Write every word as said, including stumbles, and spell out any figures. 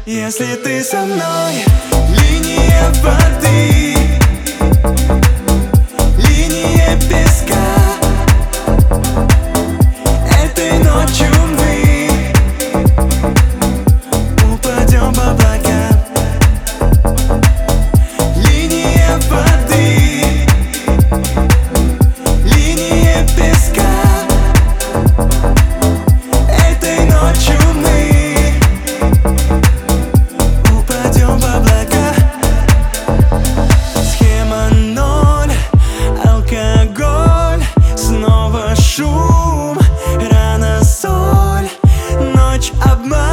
Если ты со мной, линия воды, линия песка. Этой ночью мы упадем в облака. Линия воды, линия песка. Этой ночью мы упадем в облака. Схема ноль, алкоголь, снова шум, рано соль, ночь обман.